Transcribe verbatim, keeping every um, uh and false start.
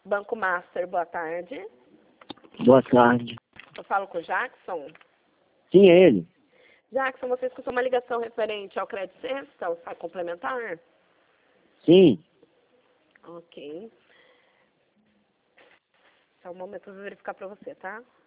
Banco Master, boa tarde. Boa tarde. Eu falo com o Jackson. Sim, é ele. Jackson, você escutou uma ligação referente ao crédito sexta, ao saque complementar? Sim. Ok. Só um momento, eu vou verificar para você, tá?